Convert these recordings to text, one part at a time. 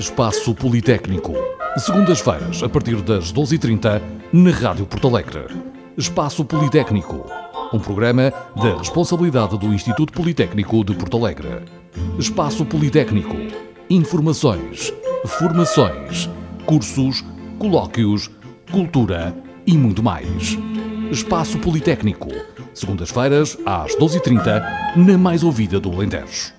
Espaço Politécnico. Segundas-feiras, a partir das 12h30, na Rádio Porto Alegre. Espaço Politécnico. Um programa da responsabilidade do Instituto Politécnico de Porto Alegre. Espaço Politécnico. Informações, formações, cursos, colóquios, cultura e muito mais. Espaço Politécnico. Segundas-feiras, às 12h30, na mais ouvida do Alentejo.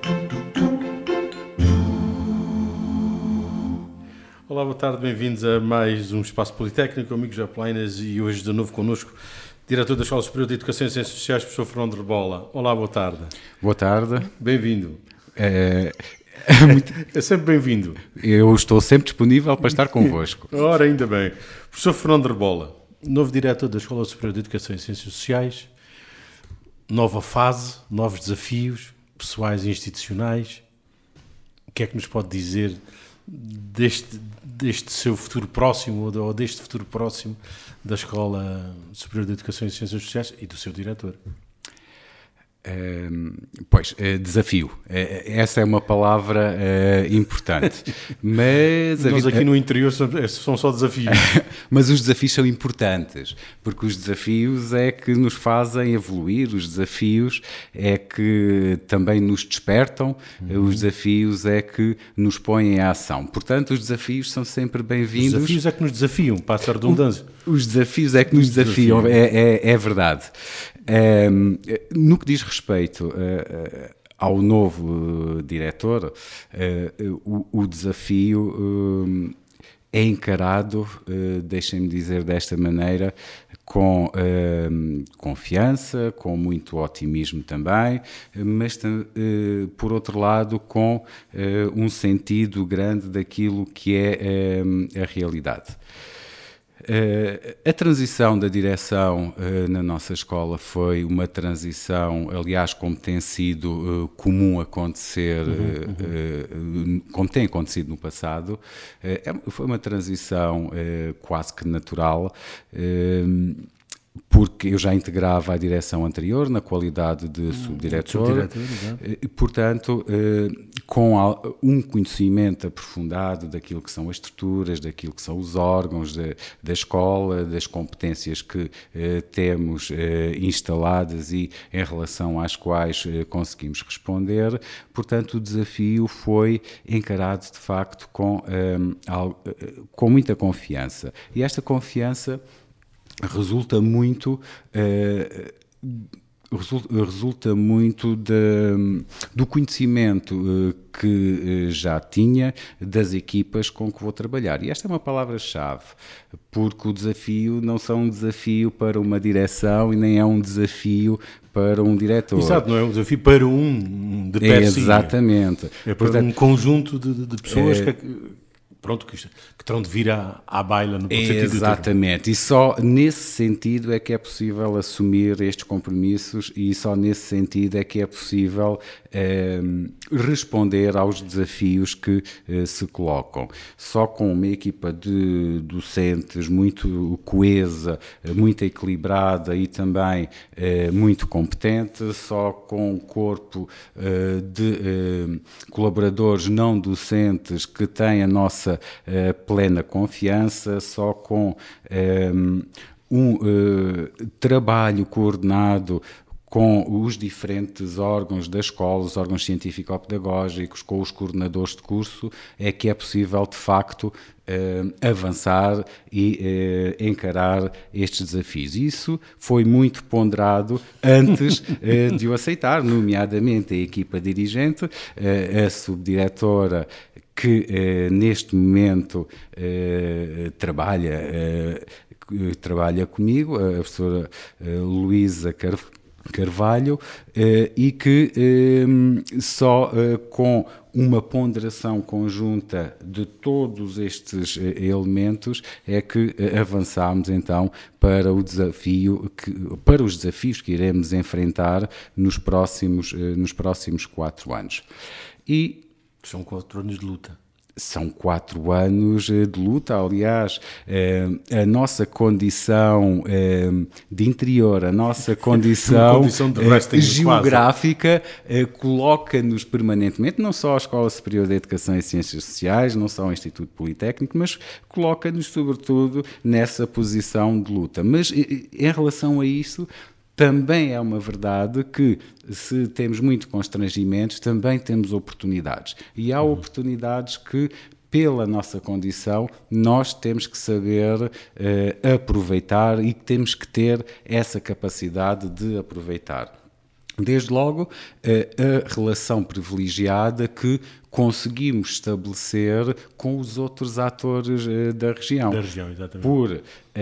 Olá, boa tarde, bem-vindos a mais um Espaço Politécnico, amigos Japlainas, e hoje de novo connosco, diretor da Escola Superior de Educação e Ciências Sociais, professor Fernando Rebola. Olá, boa tarde. Boa tarde. Bem-vindo. É sempre bem-vindo. Eu estou sempre disponível para estar convosco. Ora, ainda bem. Professor Fernando Rebola, novo diretor da Escola Superior de Educação e Ciências Sociais, nova fase, novos desafios pessoais e institucionais. O que é que nos pode dizer deste seu futuro próximo ou deste futuro próximo da Escola Superior de Educação e Ciências Sociais e do seu diretor? Desafio. Essa é uma palavra importante. Mas nós aqui no interior são só desafios. Mas os desafios são importantes, porque os desafios é que nos fazem evoluir, os desafios é que também nos despertam, os desafios é que nos põem em ação. Portanto, os desafios são sempre bem-vindos. Os desafios é que nos desafiam, passa a redundância. Os desafios é que nos desafiam, é verdade. No que diz respeito ao novo diretor, o desafio é encarado, deixem-me dizer desta maneira, com confiança, com muito otimismo também, mas por outro lado com um sentido grande daquilo que é a realidade. A transição da direção na nossa escola foi uma transição, aliás, como tem sido comum acontecer, como tem acontecido no passado, foi uma transição quase que natural, porque eu já integrava a direção anterior na qualidade de subdiretor, e, portanto, com um conhecimento aprofundado daquilo que são as estruturas, daquilo que são os órgãos da escola, das competências que temos instaladas e em relação às quais conseguimos responder. Portanto, o desafio foi encarado, de facto, com muita confiança. E esta confiança resulta muito do conhecimento que já tinha das equipas com que vou trabalhar. E esta é uma palavra-chave, porque o desafio não é um desafio para uma direção e nem é um desafio para um diretor. Exato, não é um desafio para um de per si. Exatamente. É para um conjunto de pessoas que terão de vir à baila no sentido. Exatamente, e só nesse sentido é que é possível assumir estes compromissos e só nesse sentido é que é possível responder aos desafios que se colocam. Só com uma equipa de docentes muito coesa, muito equilibrada e também muito competente, só com um corpo de colaboradores não docentes que têm a nossa plena confiança, só com um trabalho coordenado com os diferentes órgãos da escola, os órgãos científico-pedagógicos, com os coordenadores de curso, é que é possível, de facto, avançar e encarar estes desafios. Isso foi muito ponderado antes de o aceitar, nomeadamente a equipa dirigente, a subdiretora, que neste momento trabalha comigo, a professora Luísa Carvalho, e que só com uma ponderação conjunta de todos estes elementos é que avançámos então para os desafios que iremos enfrentar nos próximos 4 anos. São 4 anos de luta. São 4 anos de luta. Aliás, a nossa condição de interior, a nossa condição geográfica coloca-nos permanentemente, não só a Escola Superior de Educação e Ciências Sociais, não só o Instituto Politécnico, mas coloca-nos sobretudo nessa posição de luta. Mas em relação a isso, também é uma verdade que, se temos muito constrangimentos, também temos oportunidades. E há oportunidades que, pela nossa condição, nós temos que saber aproveitar e temos que ter essa capacidade de aproveitar. Desde logo, a relação privilegiada que conseguimos estabelecer com os outros atores da região. Da região, exatamente.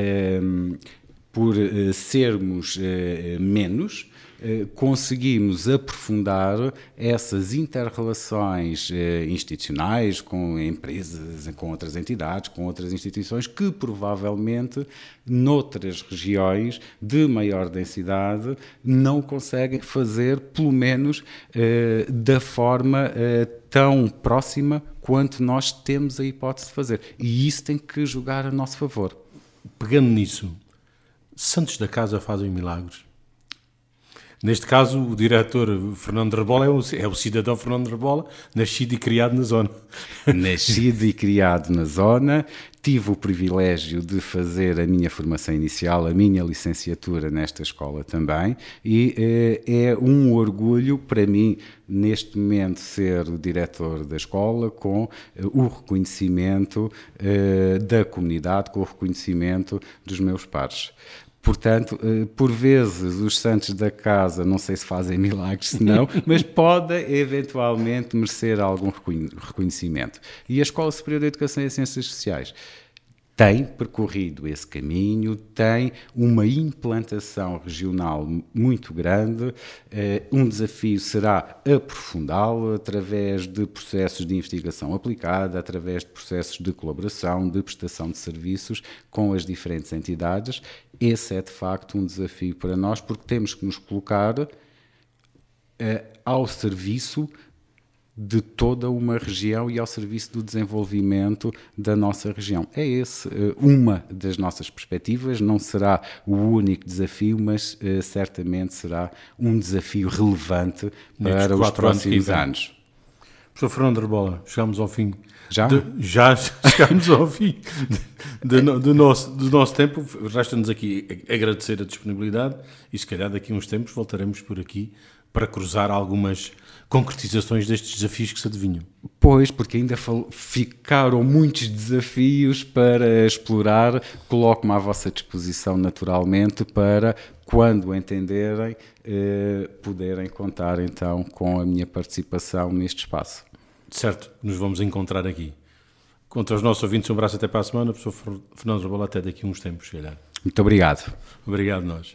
Por sermos menos, conseguimos aprofundar essas inter-relações institucionais com empresas, com outras entidades, com outras instituições que provavelmente noutras regiões de maior densidade não conseguem fazer, pelo menos da forma tão próxima quanto nós temos a hipótese de fazer. E isso tem que jogar a nosso favor. Pegando nisso, santos da casa fazem milagres. Neste caso, o diretor Fernando Rebola é o cidadão Fernando Rebola, nascido e criado na zona. Nascido e criado na zona, tive o privilégio de fazer a minha formação inicial, a minha licenciatura nesta escola também, e é um orgulho para mim, neste momento, ser o diretor da escola, com o reconhecimento da comunidade, com o reconhecimento dos meus pares. Portanto, por vezes, os santos da casa, não sei se fazem milagres, se não, mas podem eventualmente merecer algum reconhecimento. E a Escola Superior de Educação e Ciências Sociais tem percorrido esse caminho, tem uma implantação regional muito grande. Um desafio será aprofundá-lo através de processos de investigação aplicada, através de processos de colaboração, de prestação de serviços com as diferentes entidades. Esse é, de facto, um desafio para nós, porque temos que nos colocar ao serviço de toda uma região e ao serviço do desenvolvimento da nossa região. É esse uma das nossas perspectivas, não será o único desafio, mas certamente será um desafio relevante para os próximos anos. Professor Fernando Rebola, chegamos ao fim. Já? Já chegamos ao fim do nosso tempo. Resta-nos aqui agradecer a disponibilidade e, se calhar, daqui a uns tempos voltaremos por aqui para cruzar algumas concretizações destes desafios que se adivinham. Pois, porque ainda ficaram muitos desafios para explorar. Coloco-me à vossa disposição naturalmente para, quando entenderem, poderem contar então com a minha participação neste espaço. Certo, nos vamos encontrar aqui. Quanto aos nossos ouvintes, um abraço até para a semana. Professor Fernando Rebola, até daqui a uns tempos, se calhar. Muito obrigado. Obrigado, nós.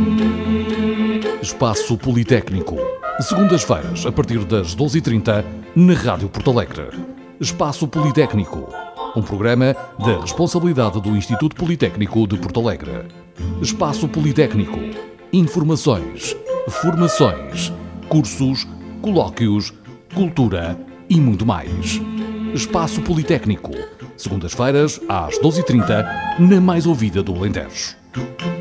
Espaço Politécnico. Segundas-feiras, a partir das 12h30, na Rádio Porto Alegre. Espaço Politécnico. Um programa da responsabilidade do Instituto Politécnico de Porto Alegre. Espaço Politécnico. Informações, formações, cursos, colóquios, cultura e muito mais. Espaço Politécnico. Segundas-feiras, às 12h30, na mais ouvida do Alentejo.